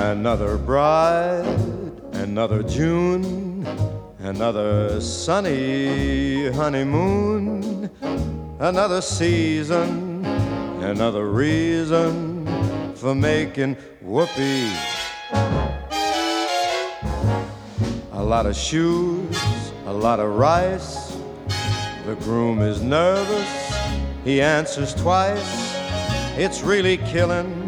Another bride, another June, another sunny honeymoon, another season, another reason for making whoopee. A lot of shoes, a lot of rice. The groom is nervous, he answers twice. It's really killing